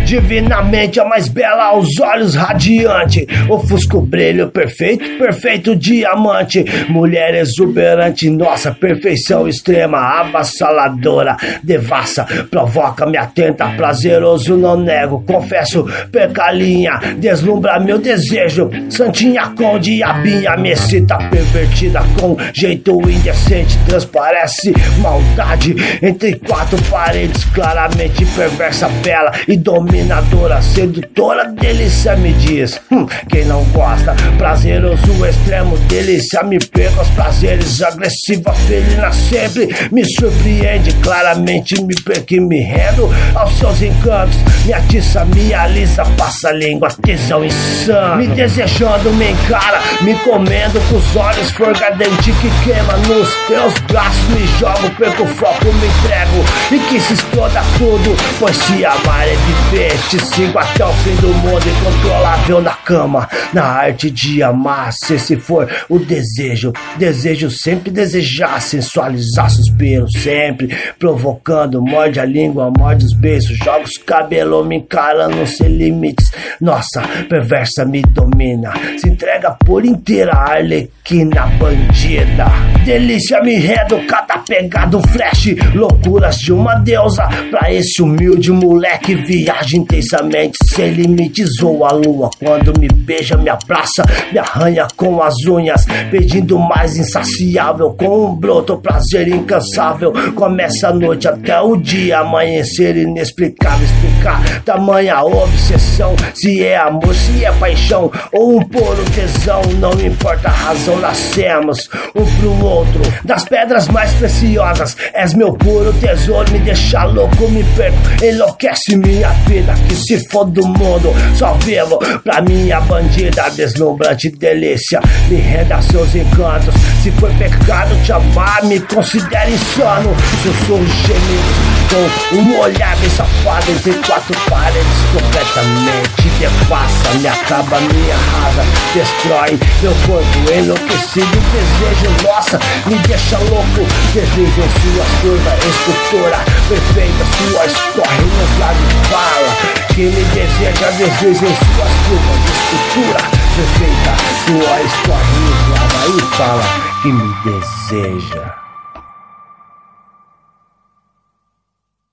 divinamente a mais bela aos olhos radiante, ofusco brilho perfeito, perfeito diamante, mulher exuberante, nossa perfeição extrema, avassaladora, devassa, provoca, me atenta, prazeroso, não nego, confesso, percalinha, deslumbra meu desejo, santinha com diabinha, me excita, pervertida com jeito indecente, transparece maldade entre quatro paredes, claramente perversa, bela e dominadora, sedutora, delícia me diz, quem não gosta, prazeroso extremo, delícia, me perco aos prazeres, agressiva, felina sempre, me surpreende, claramente me perco e me rendo aos seus encantos, me atiça, me alisa, passa a língua, tesão insano, me desejando, me encara, me comendo com os olhos, forgadente que queima nos teus braços, me jogo, perco o foco, me entrego e que se exploda tudo, pois se amar é viver, te sigo até o fim do mundo, incontrolável na cama, na arte de amar, se esse for o desejo, desejo sempre desejar, sensualizar, suspiro sempre, provocando, morde a língua, morde os beiços, joga os cabelos, me encarando sem limites, nossa, perversa me domina, se entrega por inteira, arlequina bandida, delícia me enredo, cada pegado flash, loucuras de uma deusa, pra esse humilde moleque, viaja intensamente, sem limites ou a lua, quando me beija, me abraça, me arranha com as unhas, pedindo mais insaciável, com um broto prazer incansável, começa a noite até o dia, amanhecer inexplicável, explicar tamanha obsessão, se é amor, se é paixão, ou um puro tesão, não importa a razão, nascemos um pro outro, das pedras mais preciosas, és meu puro tesouro, me deixa louco, me perco, enlouquece minha vida, que se for do mundo, só vivo pra minha bandida, deslumbrante delícia, me renda seus encantos, se for pecado te amar, me considere insano, sussurros gemidos, com um olhar bem safado, entre quatro paredes, completamente devassa, me acaba, me arrasa, destrói meu corpo, enlouquecido, desejo, nossa, me deixa louco, desejo em suas curvas, escultura perfeita, suas corrinhas lá de fala, que me deseja, desejo em suas curvas, escultura perfeita, suas corrinhas lá e fala, que me deseja.